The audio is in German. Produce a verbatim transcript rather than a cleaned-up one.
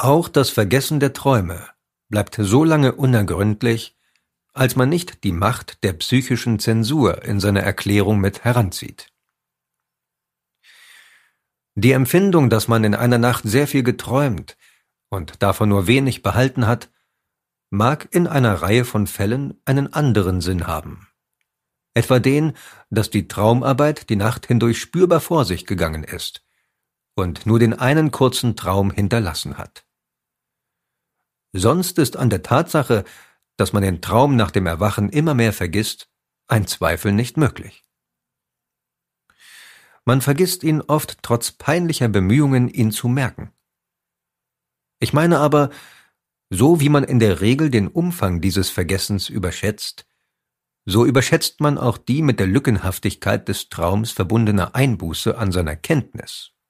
Auch das Vergessen der Träume bleibt so lange unergründlich, als man nicht die Macht der psychischen Zensur in seiner Erklärung mit heranzieht. Die Empfindung, dass man in einer Nacht sehr viel geträumt und davon nur wenig behalten hat, mag in einer Reihe von Fällen einen anderen Sinn haben. Etwa den, dass die Traumarbeit die Nacht hindurch spürbar vor sich gegangen ist und nur den einen kurzen Traum hinterlassen hat. Sonst ist an der Tatsache, dass man den Traum nach dem Erwachen immer mehr vergisst, ein Zweifel nicht möglich. Man vergisst ihn oft trotz peinlicher Bemühungen, ihn zu merken. Ich meine aber, so wie man in der Regel den Umfang dieses Vergessens überschätzt, so überschätzt man auch die mit der Lückenhaftigkeit des Traums verbundene Einbuße an seiner Kenntnis